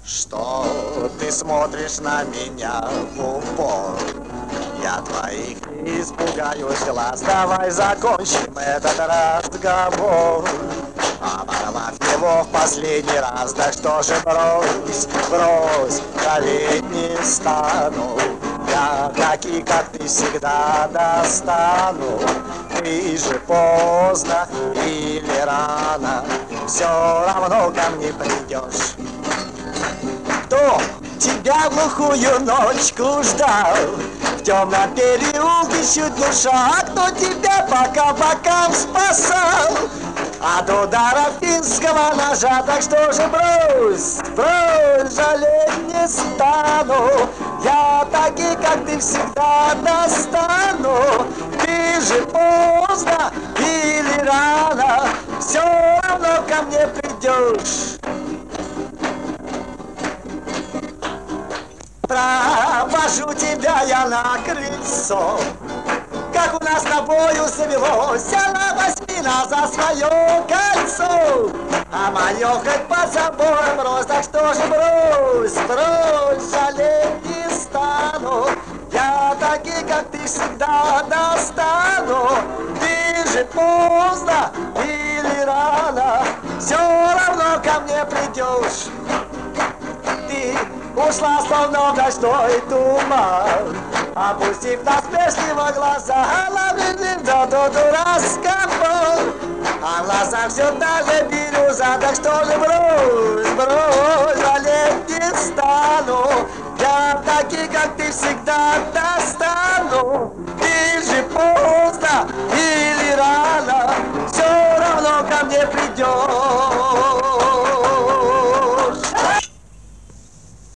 Что ты смотришь на меня в упор? Я твоих не испугаюсь глаз. Давай закончим этот разговор, оборвав его в последний раз. Да что же, брось, брось, жалеть не стану. Я такие, как ты, всегда достану. Ты же поздно или рано, все равно ко мне придешь. Кто тебя глухую ночку ждал в темном переулке чуть душа? Кто тебя пока бокам спасал от удара финского ножа? Так что же, брось, брось, жалеть не стану. Я такие, как ты, всегда достану. Ты же поздно или рано, все равно ко мне придешь. Провожу тебя я на крыльцо, как у нас с тобою завелось. Она возьми нас за свое кольцо, а мое хоть под забором брось. Так что же, брось, брось, жалеть не стану. Я такие, как ты, всегда достану. Ты же поздно или рано, все равно ко мне придешь. Ты ушла, словно в ночной туман, опустив насмешливо глаза, до разговор, а в глазах все та же бирюза. Так что же, брось, брось, жалеть не стану. Я такие, как ты, всегда достану. Ты же поздно или рано, все равно ко мне придешь.